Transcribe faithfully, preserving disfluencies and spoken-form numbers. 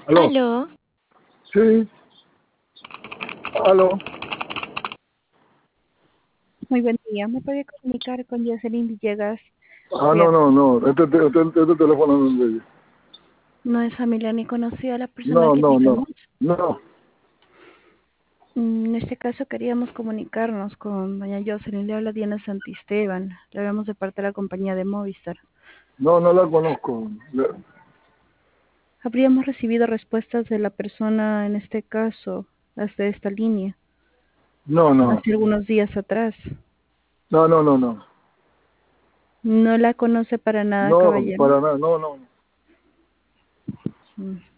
Aló. Aló, Sí, aló. Muy buen día. ¿Me puede comunicar con Jocelyn Villegas? Ah, Voy a- no, no, no. Este, este, este, este teléfono no es de ella. No es familiar ni conocida la persona No, que no, indicamos. no. No, Mm, En este caso queríamos comunicarnos con doña Jocelyn. Le habla Diana Santisteban. Le hablamos de parte de la compañía de Movistar. no, no la conozco. Le- Habríamos recibido respuestas de la persona en este caso, hasta esta línea, No, no. hace algunos días atrás. No, no, no, no. No la conoce para nada, No, caballero. para nada. No, no. Mm.